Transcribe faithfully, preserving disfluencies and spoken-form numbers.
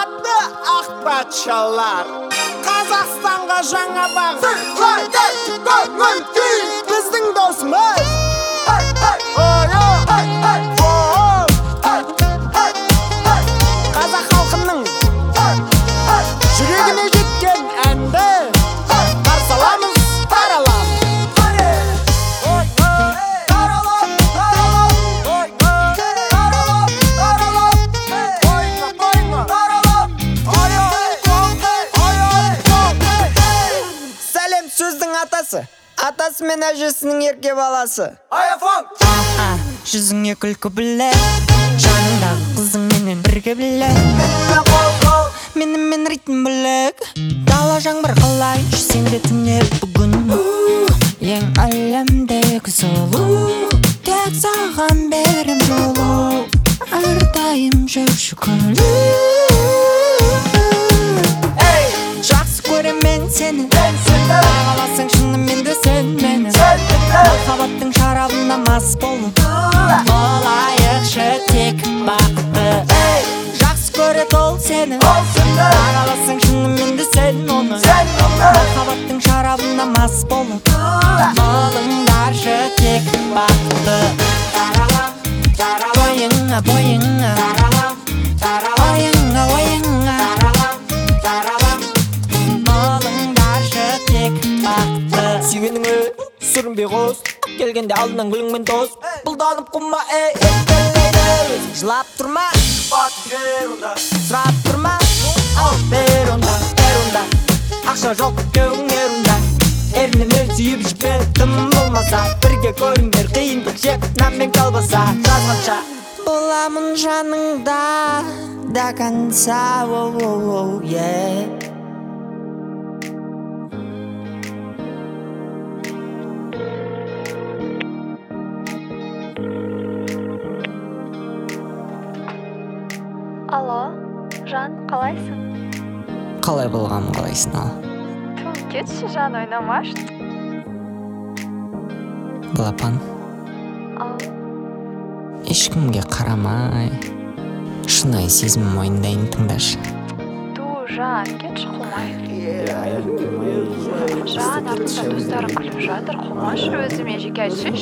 саламатты ақ патшалар, Қазақстанға жаңа бағыт біздің досымыз. Қазақ халқының жүрегіне жеткен әнді қарсы аламыз, таралам. Сәлем сөздің атасы, атасы мен әжесінің ерке баласы. Жүзіңе күлкі біле, жаныңдағы қызың менен бірге біле. Менімен ритм білек, дала жаңбыр қалай жүрсең де түнеп бүгін. Ең әлемдегі сұлу, тек саған берем жолу, әрдайым жүрші күлу. Жақсы көрем мен сені, бағаласаң шынымен де сен мені. Махаббаттың шарабына мас болып болайықшы тек бақытты. Жақсы көрет ол сені, бағаласаң шынымен де сен оны. Махаббаттың шарабына мас болып болыңдаршы тек бақытты. Бойыңа, бойыңа, ойыңа, ойыңа болыңдаршы тек бақытты. Сүйгеніңе сүрінбей қос, келгенде алдынан гүліңмен тос. Бұлданып құмма, ей, еттелейді. Жылап тұрма, сұрап тұрма, ал бер онда, бер онда. Ақша жоқ кеуің ерунда, ерінен сүйіп жіппен тым болмаса. Бірге көріңдер қиындық жеп, нанмен қалбаса. Жазғанша боламын жаныңда до конца, оу-оу-оу, yeah. Алло, Жан, қалайсың? Қалай болғанын қалайсың ал? Тым, кетші, Жан, ойнамаш. Балапан, Ал, ешкімге қарамай, шынайы сезімім мойындайын, тыңдашы. ду, Жан, кетші, қумай. Жан, артында достары күліп жатыр, қумашы, өзіме жеке айтшы.